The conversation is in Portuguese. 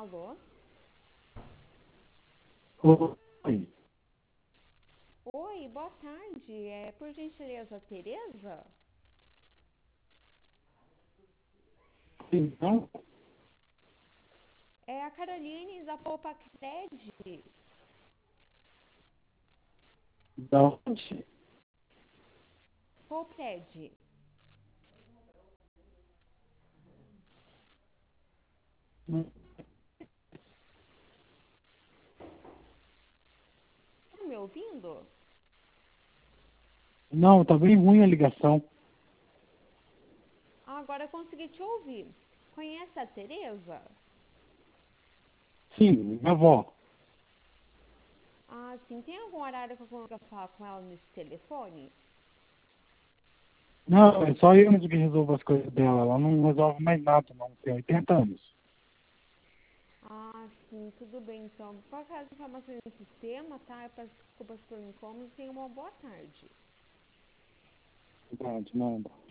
Alô? Oi. Oi, boa tarde. Por gentileza, Tereza? Então, É a Caroline da Poupa Cred. da onde? Poupred. Tá me ouvindo? Não, tá bem ruim a ligação. Agora eu consegui te ouvir. Conhece a Tereza? Sim, minha avó. Ah, sim. Tem algum horário que eu consiga falar com ela nesse telefone? Não, é só eu mesmo que resolvo as coisas dela. Ela não resolve mais nada, não. Tem 80 anos. Ah, sim. Tudo bem, então. Vou colocar as informações no sistema, tá? Eu peço desculpas pelo incômodo e tenha uma boa tarde. Verdade, nada.